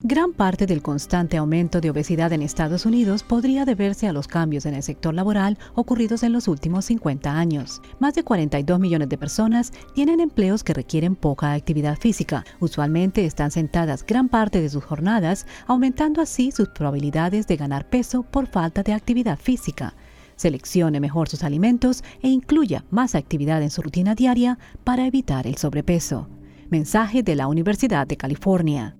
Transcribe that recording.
Gran parte del constante aumento de obesidad en Estados Unidos podría deberse a los cambios en el sector laboral ocurridos en los últimos 50 años. Más de 42 millones de personas tienen empleos que requieren poca actividad física. Usualmente están sentadas gran parte de sus jornadas, aumentando así sus probabilidades de ganar peso por falta de actividad física. Seleccione mejor sus alimentos e incluya más actividad en su rutina diaria para evitar el sobrepeso. Mensaje de la Universidad de California.